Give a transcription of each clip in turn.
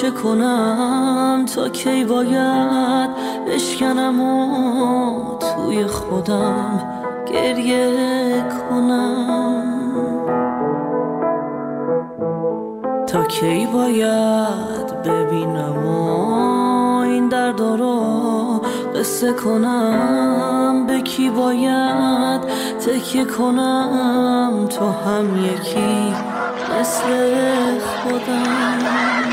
چه کنم تا کی باید بشکنم و توی خودم گریه کنم؟ تا کی باید ببینم و این دردا رو قصه کنم؟ به کی باید تکیه کنم تو هم یکی مثل خودم؟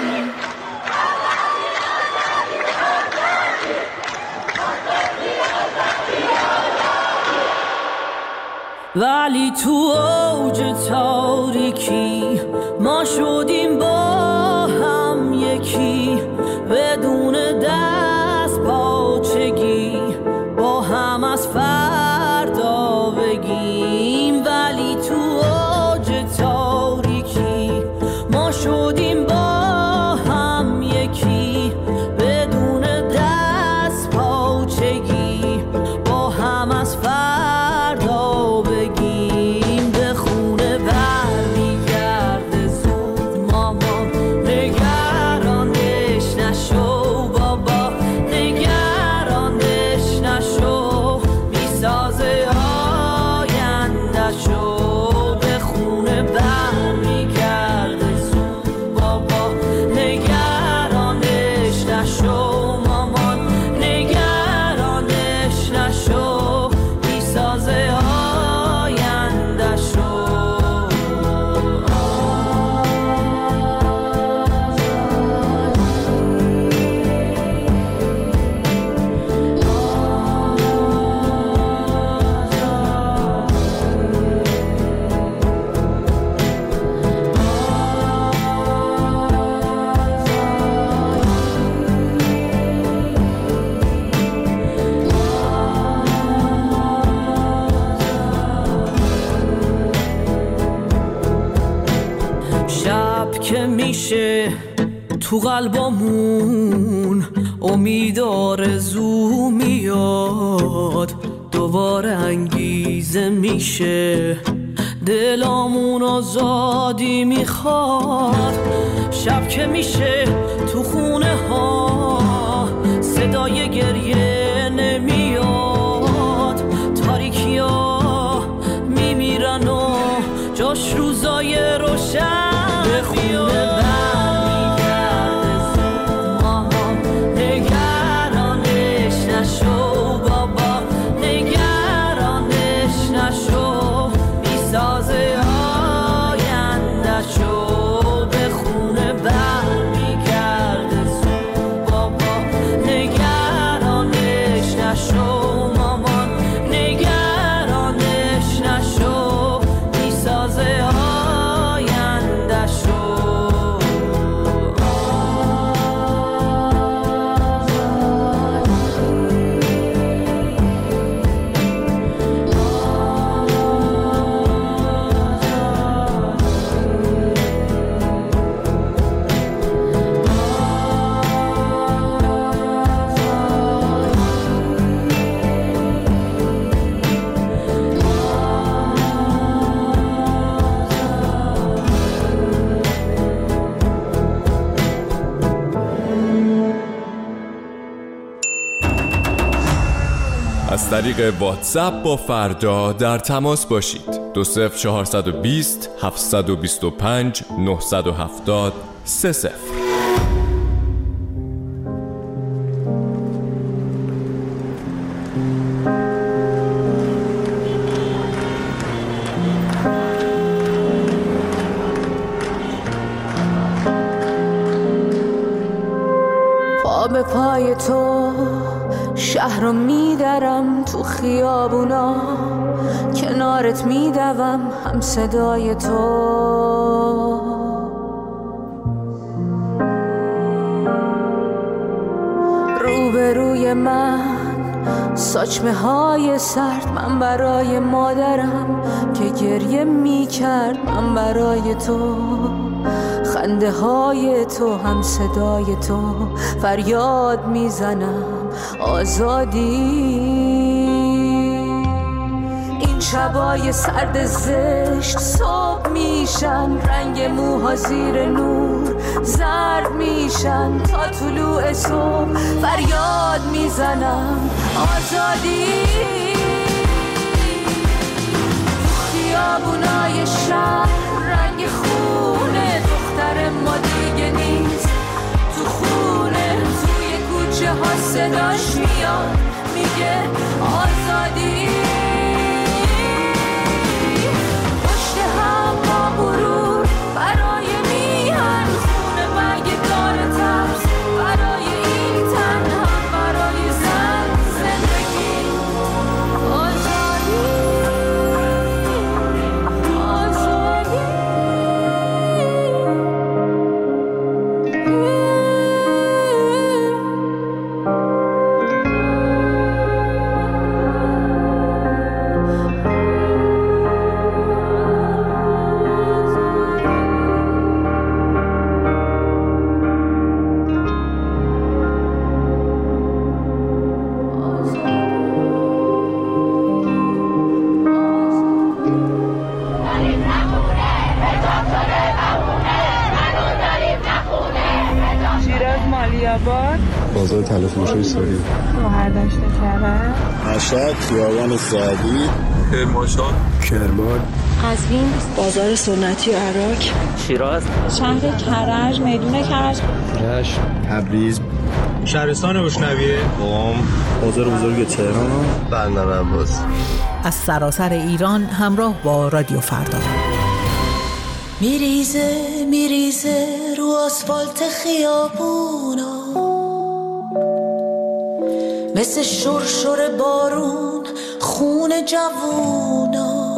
ولی تو اوج تاریکی ما شدیم با هم یکی، بدون دست پاچگی با هم از فردا بگیم. ولی تو اوج تاریکی ما شدیم با هم یکی، بدون دست پاچگی با هم از فردا بگیم. به خونه برمیگرده زود مامان، نگرانش نشو بابا، نگرانش نشو، میسازه آینده‌شو. به خونه برمیگرده زود بابا، نگرانش نشو مامان، نگرانش نشو، میسازه آینده‌شو. شب که میشه تو قلبمون امید آرزو میاد، دوباره انگیزه میشه دلامون آزادی میخواد. شب که میشه تو خونه ها صدای گریه نمیاد، تاریکی ها میمیرن و جاش روزای روشن. به خونه برمیگرده زود مامان، نگرانش نشو بابا، نگرانش نشو، میسازه آینده‌شو. به خونه برمیگرده زود بابا، نگرانش نشو مامان، نگرانش نشو، میسازه آینده‌شو. از طریق واتساپ با فردا در تماس باشید. 20420 725 970 30. پا به پای تو شهر رو میدرم، تو خیابونا کنارت میدوم، هم صدای تو. روبروی من ساچمه های سرد، من برای مادرم که گریه میکرد، من برای تو. خنده های تو، هم صدای تو، فریاد میزنم آزادی. این شبای سرد زشت صبح میشن، رنگ موها زیر نور زرد میشن تا طلوع صبح فریاد میزنم آزادی. خیابونای شهر رنگ خونه دختر ما دیگه نیست تو خونه، توی کوچه ها صداش میاد میگه آزادی. پشت هم با غرور برای میهن خونه مگدار ترس برای این تن هم برای زن زندگی آزادی. بازار تلفروشی ساری، مهردشت کرد، مشهد، خیابان سعدی، کرمانشاه، کرمان، قزوین، بازار سنتی عراق، شیراز، شهر کرج، میدون کرج، رشت، تبریز، شهرستان بشنویه، قم، بازار بزرگ تهران، بندر عباس. از سراسر ایران همراه با رادیو فردا. میریزه رو آسفالت خیابونا، مثل شرشر بارون خون جوونا.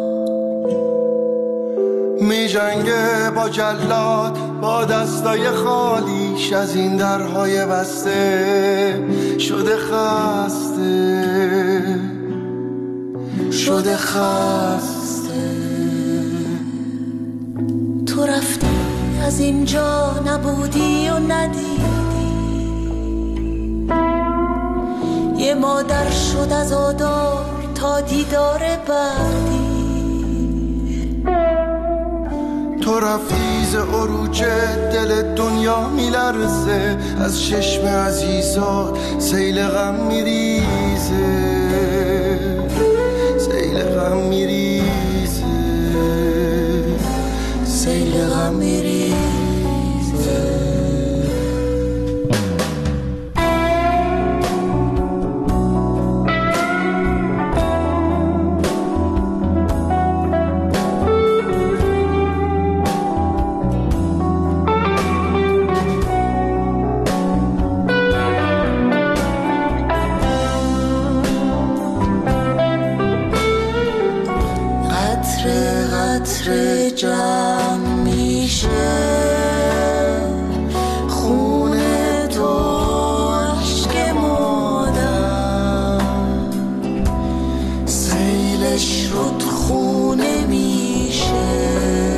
میجنگه با جلاد با دستای خالیش، از این درهای بسته شده خسته. تو رفتی از اینجا نبودی و ندیدی، یه مادر شد از آدار تا دیدار بعدی. تو رفتی ز عروج دل دنیا میلرزه، از چشم عزیزات سیل غم میریزه، سیل غم میریزه، سیل غم میریزه. قطره جمع میشه، خون تو عشق مادر، سیلش رود خونه میشه.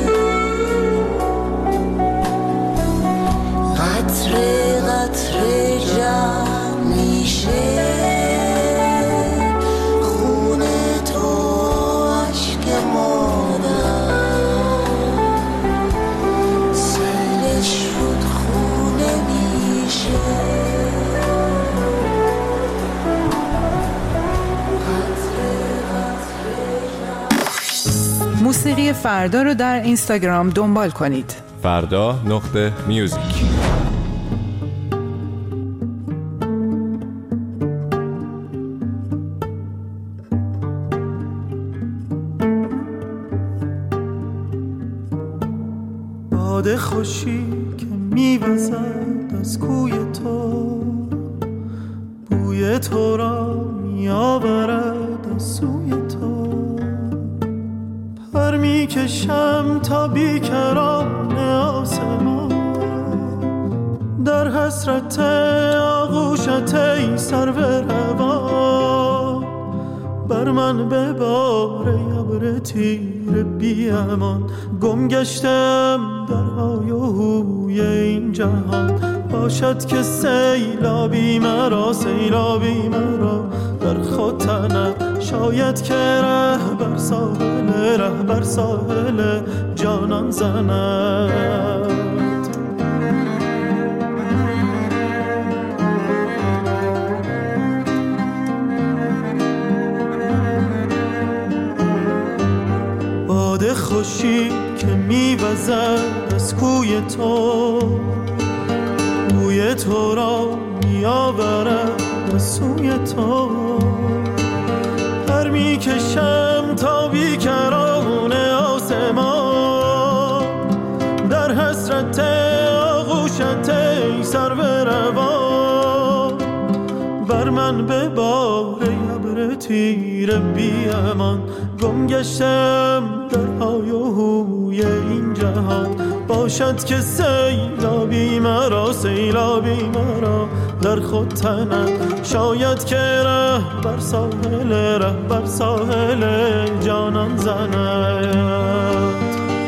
قطره قطره جمع میشه، موسیقی فردا رو در اینستاگرام دنبال کنید. فردا.music. باد خوشی که میوزد از کوی تو، بوی تو را میآورد از سوی تو. پر میکشم تا بیکران آسمان، در حسرت آغوشت ای سرو روان. بر من ببار ابر تیر بی امان، گم گشتم در های و هوی این جهان. باشد که سیلابی مرا در خود تنم، شاید که ره بر ساحل جانان زند. خوشی که میوزد از کوی تو، بوی تو را میآورد از سوی تو. پر میکشم تا بیکران آسمان، در حسرت آغوشت ای سرو روان. بر من ببار ابر تیره بی امان، گم گشتم در های و هوی این جهان. باشد که سیلابی مرا، سیلابی مرا در خود تنم. شاید که ره بر ساحل جانان زند.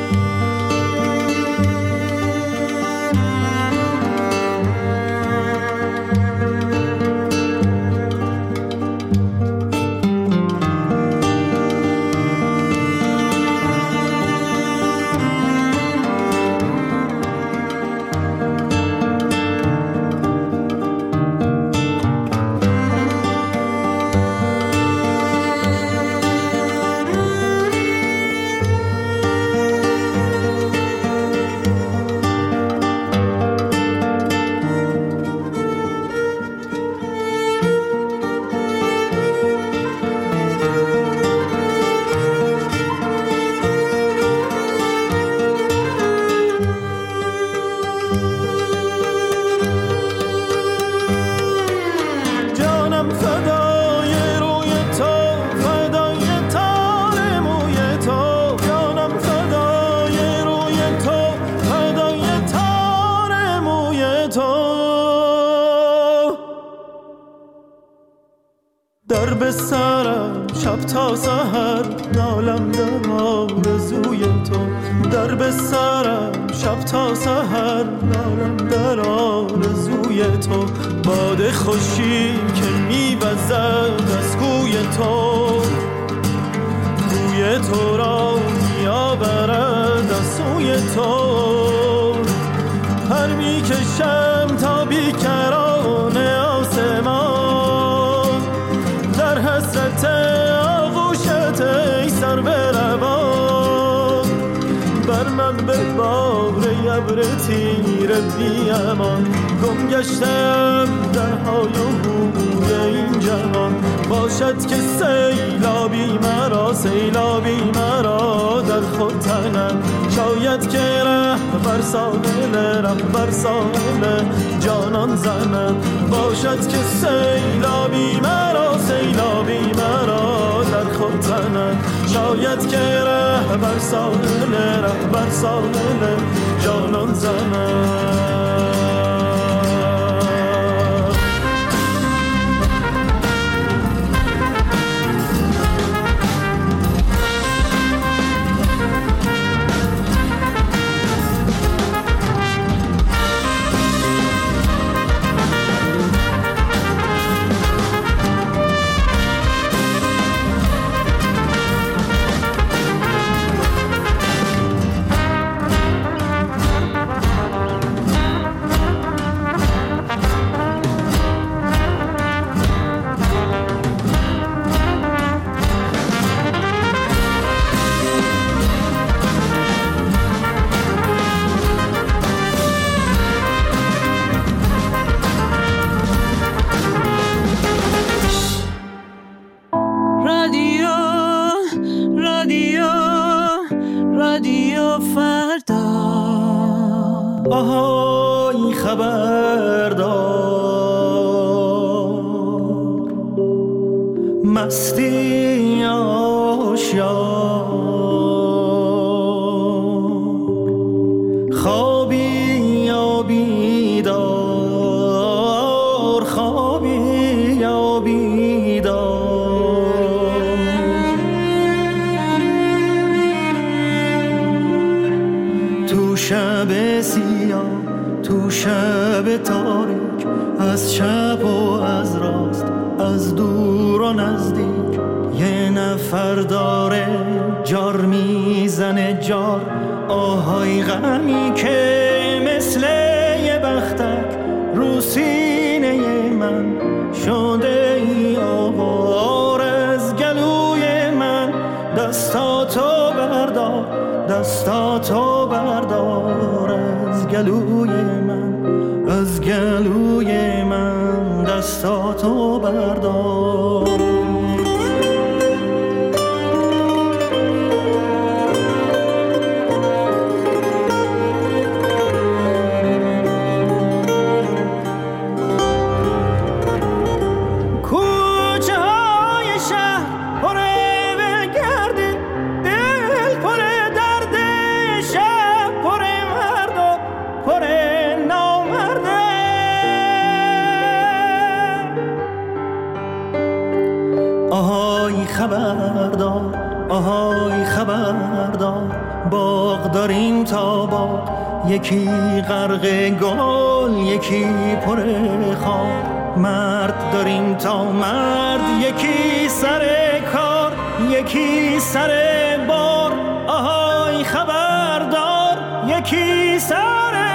در به سرم شب تا سحر نالم در آرزوی تو. در به سرم شب تا سحر نالم در آرزوی تو. باد خوشی که میوزد از کوی تو، بوی تو را میآورد از سوی تو. پر میکشم تا بیکران آسمان، در حسرت آغوشت ای سرو روان. بر من ببار ابر تیره بی امان، گم گشتم در های و هوی این جهان. باشد که سیلابی مرا، سیلابی مرا در خود تنم. شاید که ره بر ساحل جانان زنم. باشد که سیلابی مرا، سیلابی مرا در خود تنم. شاید که ره بر ساحل جانان زنم. رادیو فردا. آهای خبردار، مستی آشیار، خوابی یا بیدار، خوابی یا بیدار. تو شب سیاه، تو شب تاریک، از چپ و از راست، از دور و نزدیک، یه نفر داره جار میزنه جار. آهای غمی که مثل یه بختک رو سینه من شده ای آوار. از گلوی من دستاتو بردار، دستاتو بردار از گلوی من، از گلوی من دستاتو بردار. خبردار، آهای خبردار، باغ داریم تا باغ، یکی غرق گل یکی پر خار. مرد داریم تا مرد، یکی سر کار یکی سر بار. آهای خبردار، یکی سر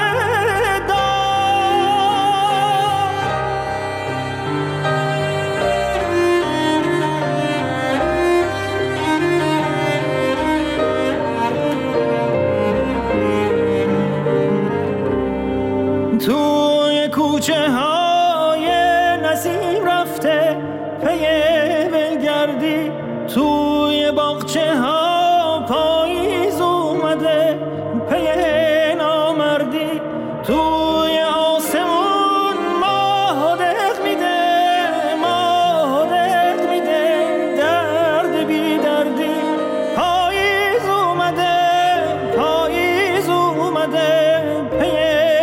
توی کوچه های نسیم رفته پی ولگردی، توی باغچه ها پاییز اومده پی نامردی. توی آسمون ماه دق میده، ماه دق میده درد بی دردی. پاییز اومده، پاییز اومده پی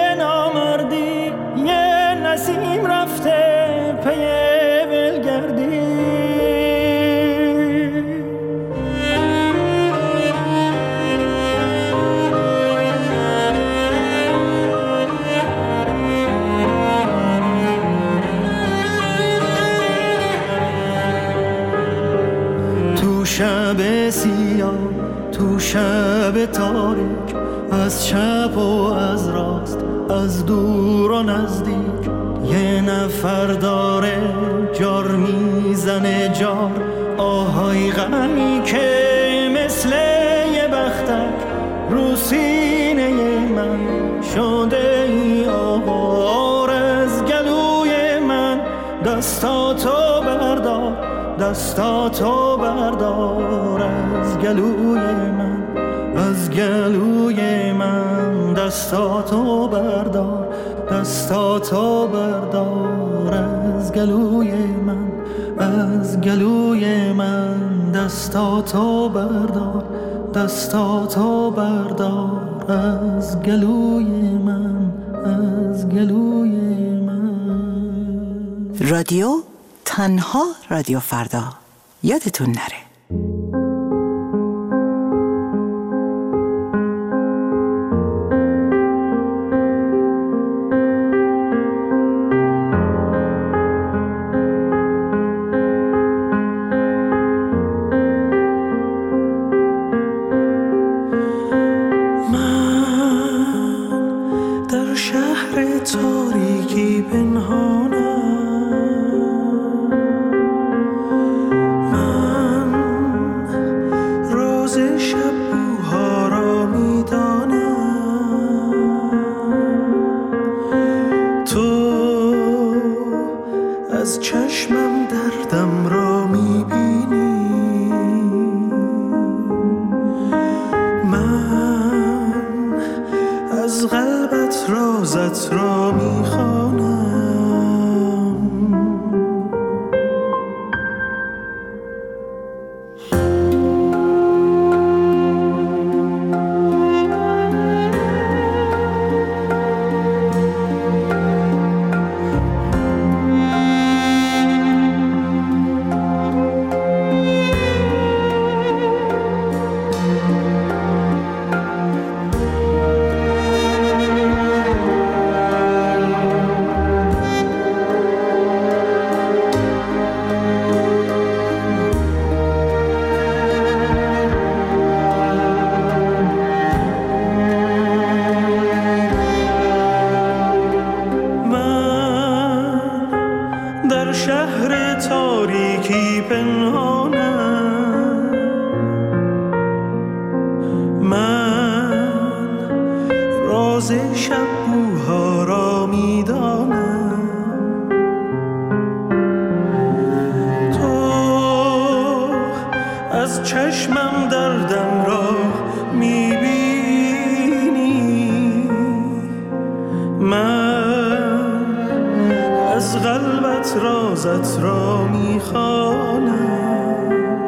نسیم رفته پی ولگردی. تو شب سیاه، تو شب تاریک، از چپ و از راست، از دور و نزدیک، یه نفر داره جار میزنه جار. آهای غمی که مثل یه بختک رو سینه من شده ای آوار. از گلوی من دستاتو بردار، دستاتو بردار از گلوی من، از گلوی من دستاتو بردار، دستاتو بردار از گلوی من، از گلوی من دستاتو بردار، دستاتو بردار از گلوی من، از گلوی من. رادیو تنها رادیو فردا، یادتون نره. تاریکی پنهانم، من روز شب بوها را میدانم. تو از چشمم دردم را میبینی، من از قلبت رازت را میخوانم. شهر تاریکی پنهانم، من راز شب بوها را میدانم. تو از چشمم دردم را میبینی، من از قلبت رازت را میخوانم.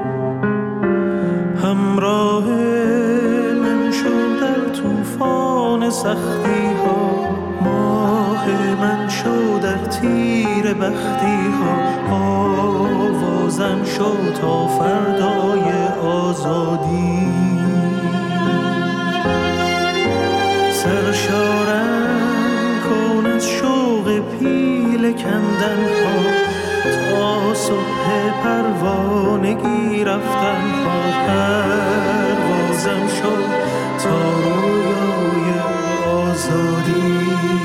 همراه من شو در طوفان سختی ها، ماه من شو در تیر بختی ها، آوازم شو تا فردای آزادی. سرشارم کن از شوق پیل کندن ها، تا صبح پروانگی رفتن ها. پروازم شد تا رویای آزادی.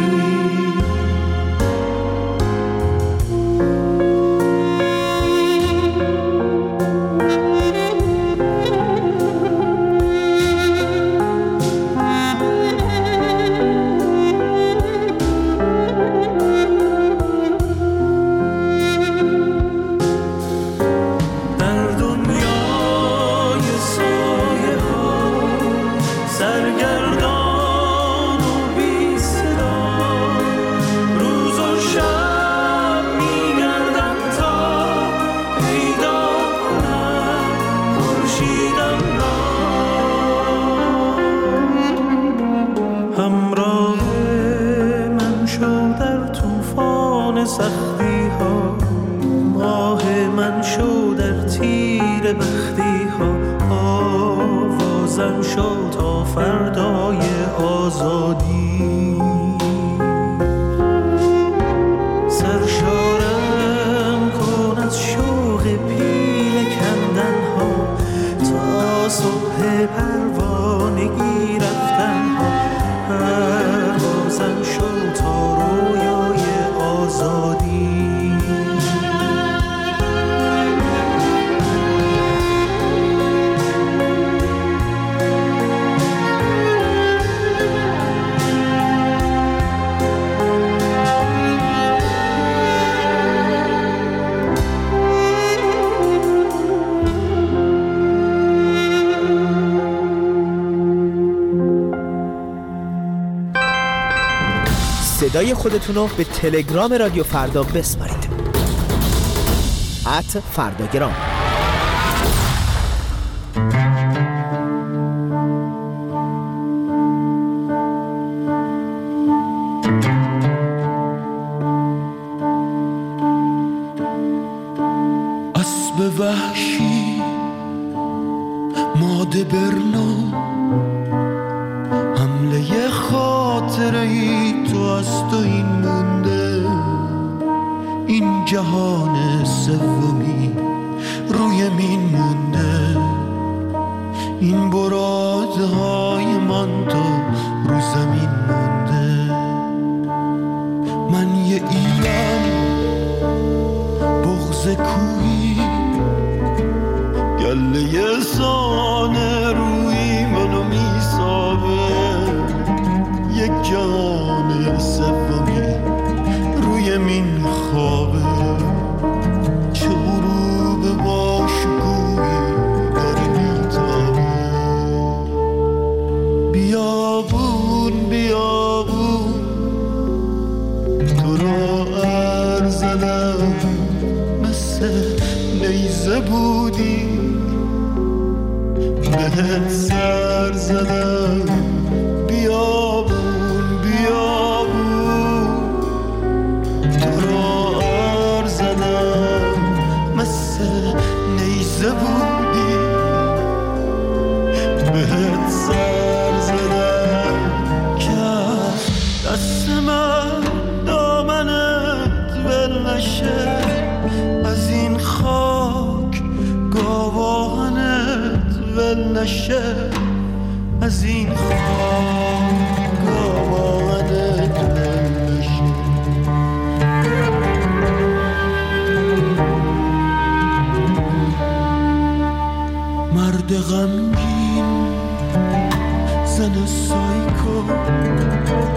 سختی ها، ماه من شو در تیر بختی ها، آوازم شو تا فردای آزادی. سرشارم کن از شوق پیل کندن ها، تا صبح پروانگی رفتن ها. پروازم شو تا رویای آزادی. صدای خودتونو به تلگرام رادیو فردا بسپارید. @فرداگرام. اسب وحشی ماده برنو، حمله خاطره‌ای تو از تو این مونده. این جهان سومی روی مین مونده، این برادهای من تو رو زمین مونده. من یه ایرانی بغض کوهی، گله سانه روی منو میسابه. یک جان سومی روی من خوابه، چه غروب با شکوهی داره میتابه. بیابون بیابون تو را ارزدم، مثل نیزه بودی بهت سر زدم. بیابون بیابون تو را عرض زدم، مثل نیزه بودی بهت سر زدم. کف دست من دامنت ول نشه، از این خاک گاوانت ول نشه. از این خاک گاوانت ول نشه. مرد غمگین، زن سایکو،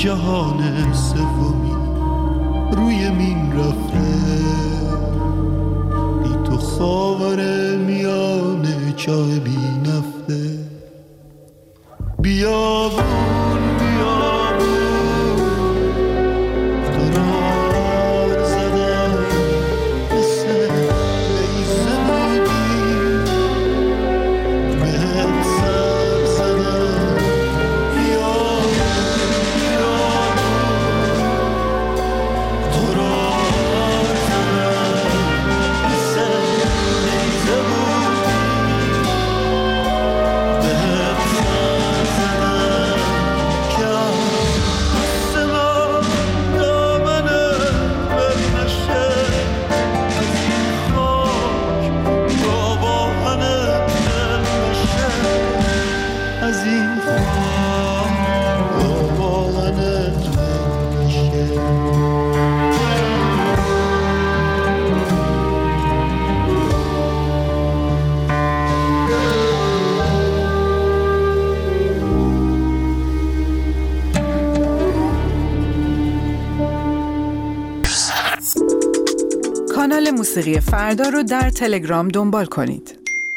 جهان سومی روی مین رفته، بی تو خاور میان چاه بی نفته. بیابون بیابون قرار زدم، مثل لیزه بودی بهت سر زدم. بیابون بیابون قرار زدم، مثل لیزه بودی بهت سر زدم. که سما دامنت بر نشه، از این خاک گاواهنت دل نشه، از این خاک گاواهنت دل نشه. کانال موسیقی فردا رو در تلگرام دنبال کنید.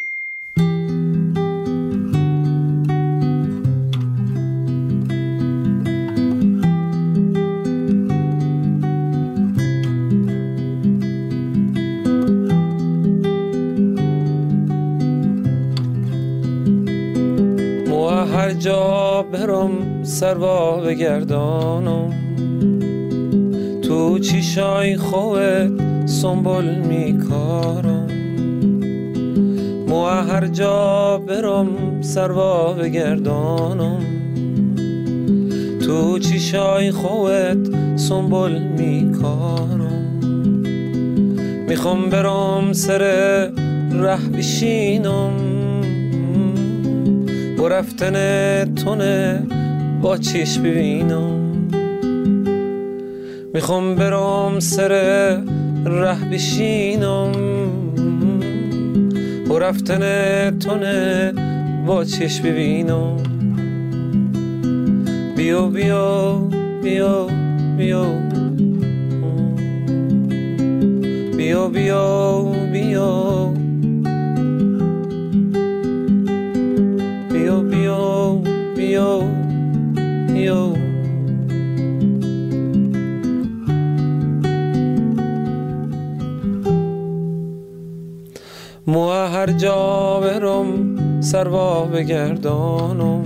هر جا برم سروا بگردانم، تو چیشای خوت سنبول میکارم. مو هر جا برم سروا بگردانم، تو چیشای خوت سنبول میکارم. میخوام برم سر ره بشینم، و رفتن تونه با چشم ببینم. میخوام برم سر ره بشینم، و رفتن تونه با چشم ببینم. بیا بیا بیا بیا بیا بیا بیا بیا بیا بیا. مو هر جا برم سروا بگردانم،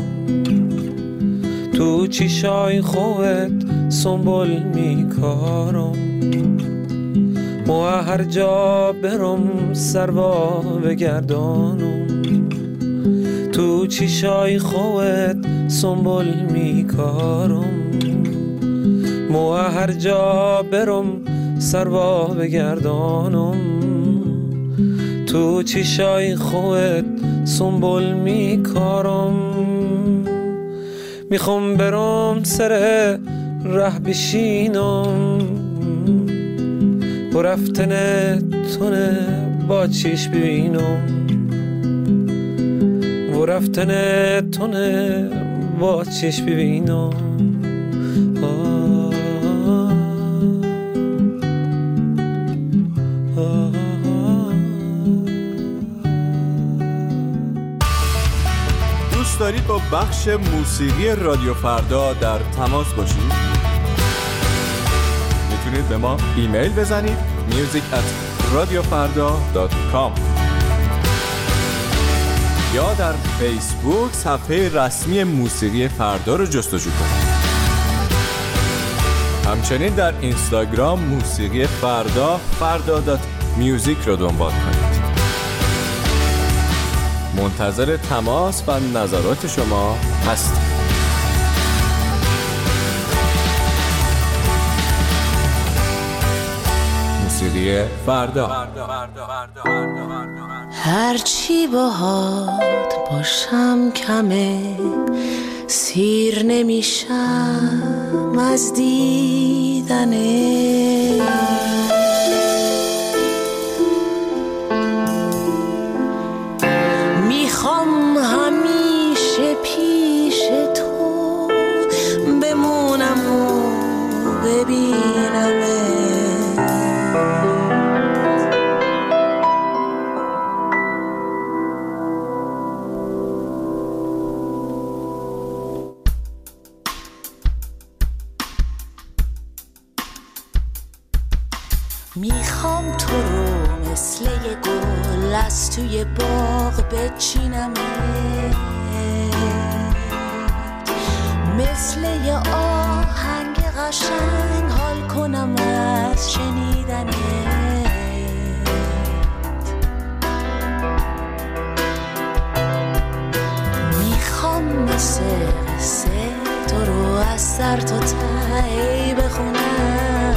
تو چیشای خوت سنبول میکارم. مو هر جا برم سروا بگردانم، تو چیشای خوت سنبول میکارم. مو هر جا برم سروا بگردانم، تو چیشای خوت سنبول میکارم. میخوام برم سر ره بشینم، و رفتن تونه با چشم ببینم. و رفتن تونه با چشم ببینم. دوست دارید با بخش موسیقی رادیو فردا در تماس باشید؟ میتونید به ما ایمیل بزنید music@radiofarda.com یا در فیسبوک صفحه رسمی موسیقی فردا رو جستجو کنید. همچنین در اینستاگرام موسیقی فردا farda.music رو دنبال کنید. منتظر تماس و نظرات شما هستیم. موسیقی فردا. هرچی باهات باشم کمه، سیر نمیشم از دیدنه. میخوام همیشه پیش تو بمونم میخوام تو رو مثل یه گل از توی باغ بچینم، مثل یه آهنگ قشنگ حال کنم از شنیدنت. میخوام مثل قصه تو رو از سر تا ته بخونم،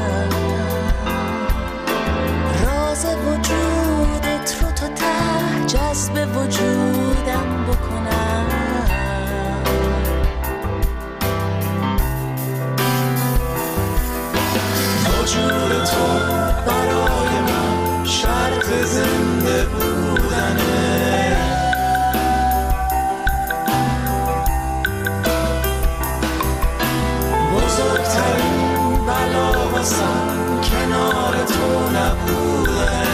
راز وجودت رو تا ته جذب وجودم بکنم. وجود تو برای من شرط زنده بودنه، بزرگترین بلا واسم کنار تو نبودنه.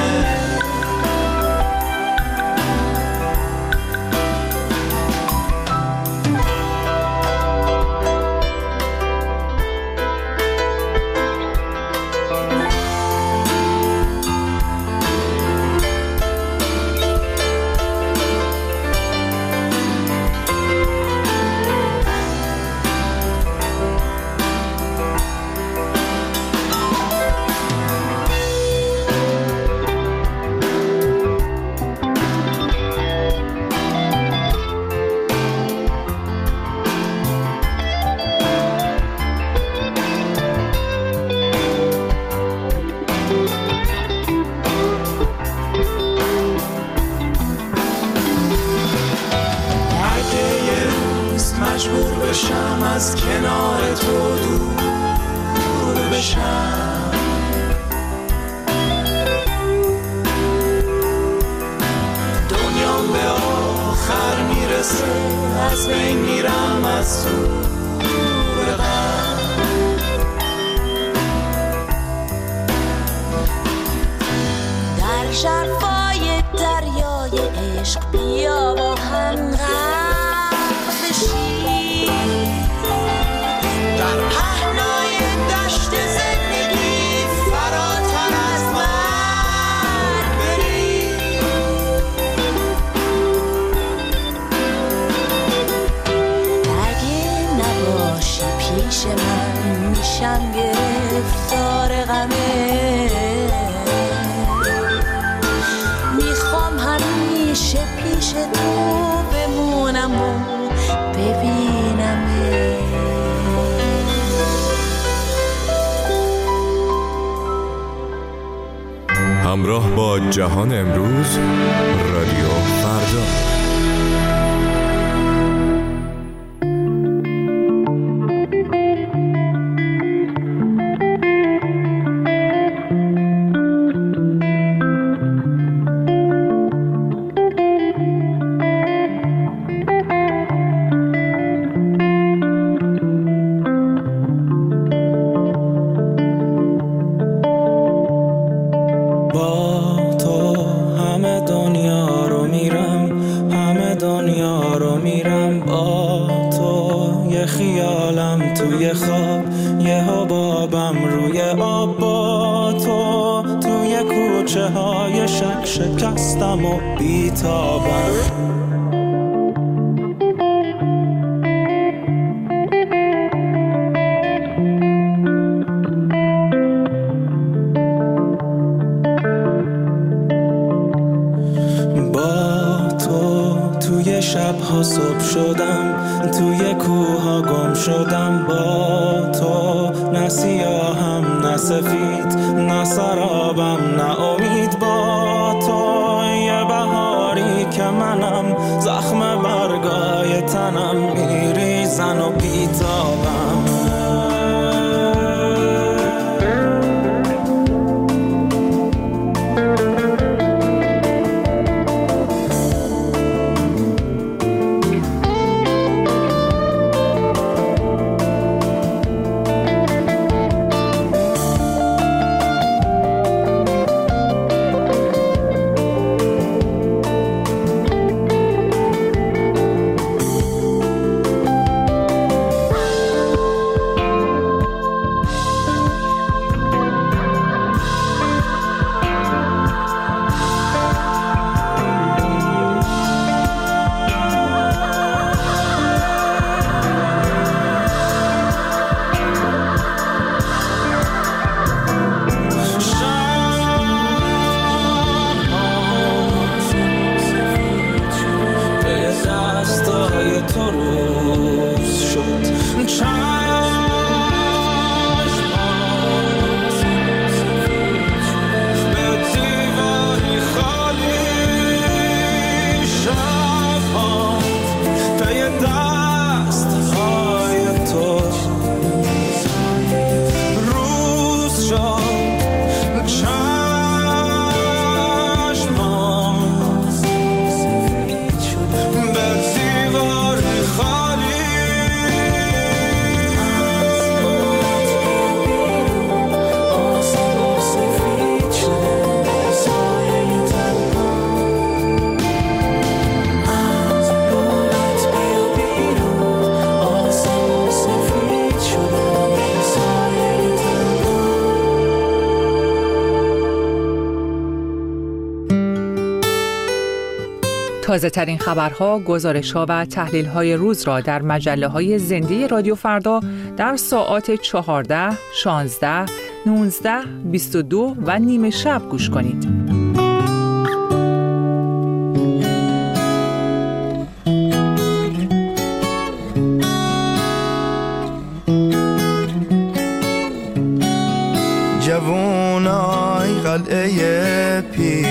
مجبور بشم از کنار تو دور بشم، دنیام به آخر میرسه از بین میرم از دور غم. در ژرفای دریای عشق بیا با هم غرق بشیم، در پهنای دشت زندگی فراتر از مرگ بریم. اگه نباشی پیش من میشم گرفتار غمه، میخوام همیشه پیش تو بمونم و ببینم. همراه با جهان امروز، رادیو فردا. خیالم توی خواب، یه حبابم روی آب، با تو توی کوچه های شک شکستم و بیتابم. شبها صبح شدم، توی کوها گم شدم، با تو نه سیاهم نه سفید، نه سرابم نه امید، با تو یه بهاری که منم، زخم برگای تنم میریزن و بیتابم. تازه ترین خبرها، گزارش‌ها و تحلیل‌های روز را در مجله‌های زنده رادیو فردا در ساعات 14، 16، 19، 22 و نیمه شب گوش کنید. جوونای قلعه پیر،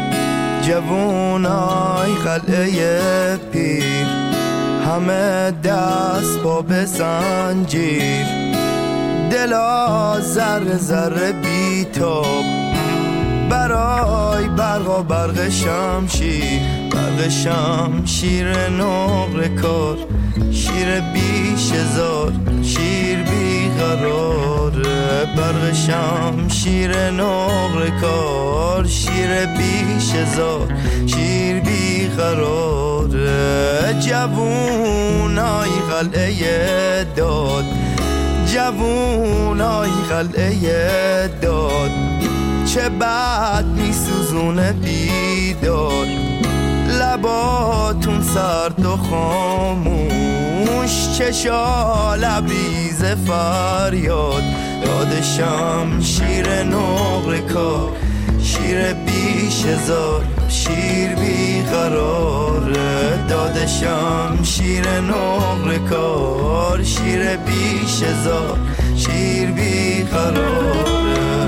جوونای قلعه پیر، همه دست با بسنجیر، دلا ذره ذره بیتاب، برای برق و برق شمشیر، برق شمشیر نقره کار، شیر بیش هزار، شیر بیقراره، برق شمشیر نقره کار، شیر بیش هزار، شیر بیقراره. جوونای قلعه داد، جوونای قلعه داد، چه بد میسوزونه بیداد، لباتون سرد و خاموش، چشا لبریز فریاد، یاد شمشیر نقره کار، شیر بیش هزار، شیر بیقراره، داد شمشیر نقره کار، شیر بیش هزار، شیر بیقراره.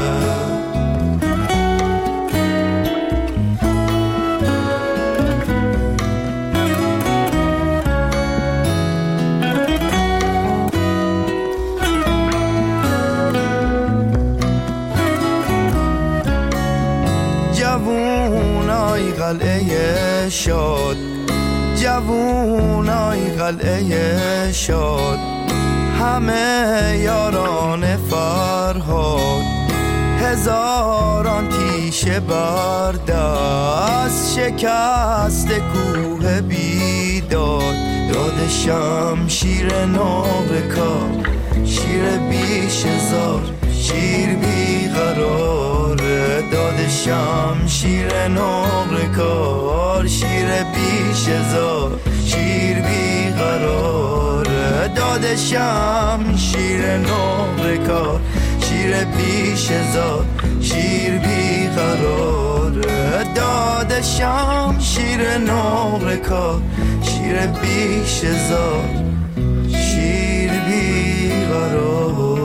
جوونای قلعه شاد، جوونای قلعه شاد، همه یاران فرهاد، هزاران تیشه بر دست، شکست کوه بیداد، داد شمشیر نقره کار، شیر بیش هزار، شیر بیقراره، داد شمشیر نقره کار، شیر بیش هزار، شیر بیقراره، داد شمشیر نقره کار، شیر بیش هزار، شیر بیقراره، داد شمشیر نقره کار، شیر بیش هزار، شیر بیقراره.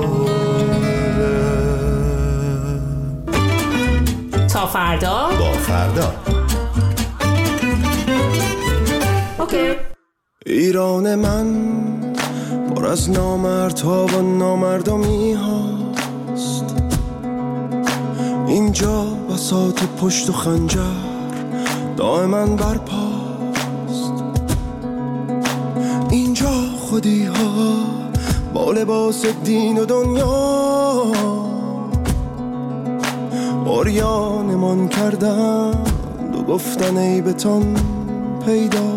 تا فردا با فردا. اوکی. ایران من پر از نامردها و نامردمی هاست، اینجا بساط پشت و خنجر دائما برپاست، اینجا خودی ها با لباس دین و دنیا عریانمان کردند و گفتن عیبتان پیدا،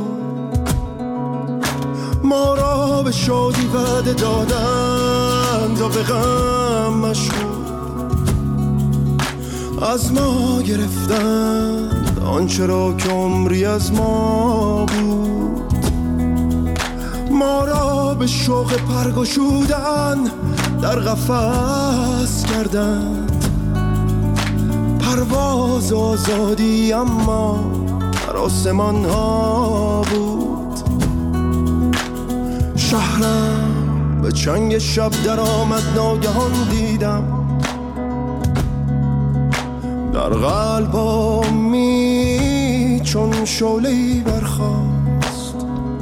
ما را به شادی وعده دادند و به غم مشغول، از ما گرفتند آنچه را که عمری از ما بود، ما را به شوق پرگشودن در قفس کردند، پرواز آزادی اما در آسمان ها بود، شهرم به چنگ شب در آمد ناگهان دیدم در قلبامی چون شعله‌ای برخاست.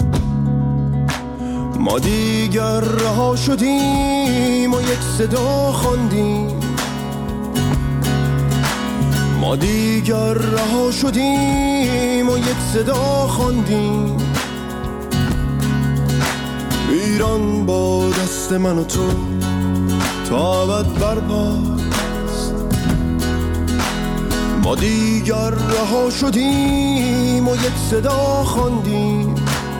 ما دیگر رها شدیم و یک صدا خواندیم، ما دیگر رها شدیم و یک صدا خواندیم. ایران با دست من و تو تا ابد برپاست. ما دیگر رها شدیم و یک صدا خواندیم.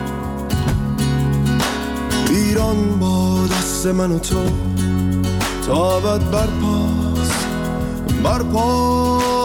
ایران با دست من و تو تا ابد برپاست، برپاست.